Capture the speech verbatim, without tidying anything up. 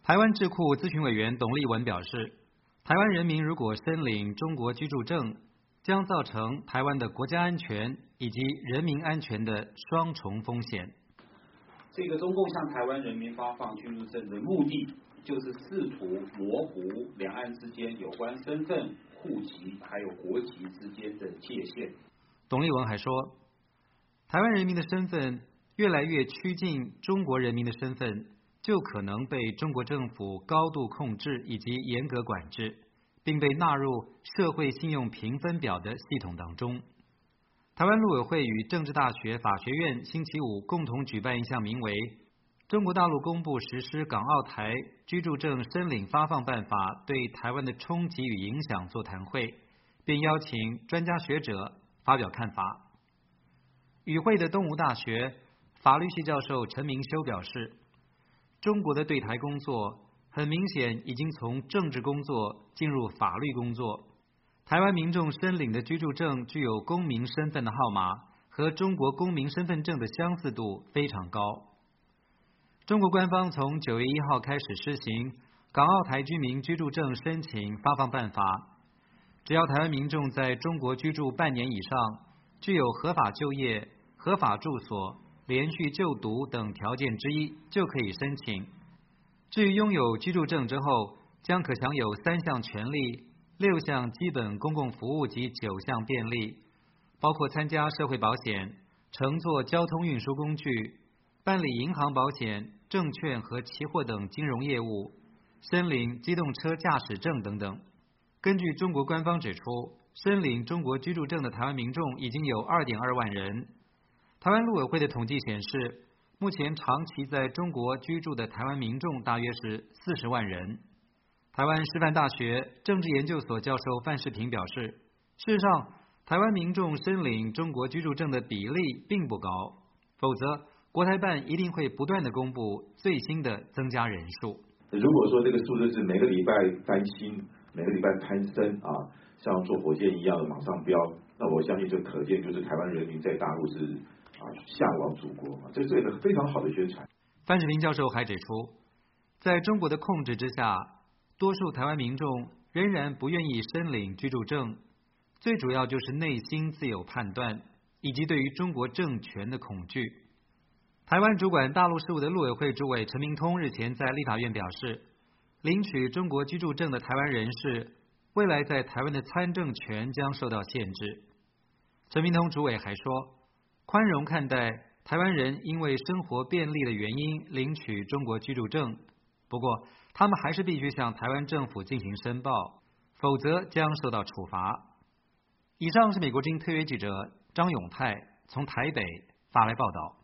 台湾智库咨询委员董立文表示，台湾人民如果申领中国居住证，将造成台湾的国家安全以及人民安全的双重风险。 这个中共向台湾人民发放居住证的目的，就是试图模糊两岸之间有关身份、户籍还有国籍之间的界限。 董立文还说，台湾人民的身份越来越趋近中国人民的身份，就可能被中国政府高度控制以及严格管制，并被纳入社会信用评分表的系统当中。台湾陆委会与政治大学法学院星期五共同举办一项名为《中国大陆公布实施港澳台居住证申领发放办法对台湾的冲击与影响》座谈会，并邀请专家学者发表看法。与会的东吴大学法律系教授陈明修表示，中国的对台工作很明显已经从政治工作进入法律工作。台湾民众申领的居住证具有公民身份的号码和中国公民身份证的相似度非常高。中国官方从九月一号开始施行港澳台居民居住证申请发放办法，只要台湾民众在中国居住半年以上，具有合法就业、合法住所、连续就读等条件之一，就可以申请。至于拥有居住证之后，将可享有三项权利、六项基本公共服务及九项便利，包括参加社会保险、乘坐交通运输工具、办理银行保险、证券和期货等金融业务、申领机动车驾驶证等等。根据中国官方指出，申领中国居住证的台湾民众已经有 二点二万人。台湾陆委会的统计显示，目前长期在中国居住的台湾民众大约是四十万人。台湾师范大学政治研究所教授范世平表示，事实上，台湾民众申领中国居住证的比例并不高，否则国台办一定会不断的公布最新的增加人数。 如果说这个数字是每个礼拜翻新，每个礼拜攀升啊，像坐火箭一样的往上飙，那我相信这可见就是台湾人民在大陆是啊向往祖国嘛，这是一个非常好的宣传。 范世平教授还指出，在中国的控制之下，多数台湾民众仍然不愿意申领居住证，最主要就是内心自有判断，以及对于中国政权的恐惧。台湾主管大陆事务的陆委会主委陈明通日前在立法院表示，领取中国居住证的台湾人士，未来在台湾的参政权将受到限制。陈明通主委还说，宽容看待台湾人因为生活便利的原因领取中国居住证，不过他们还是必须向台湾政府进行申报，否则将受到处罚。以上是美国之音特约记者张永泰从台北发来报道。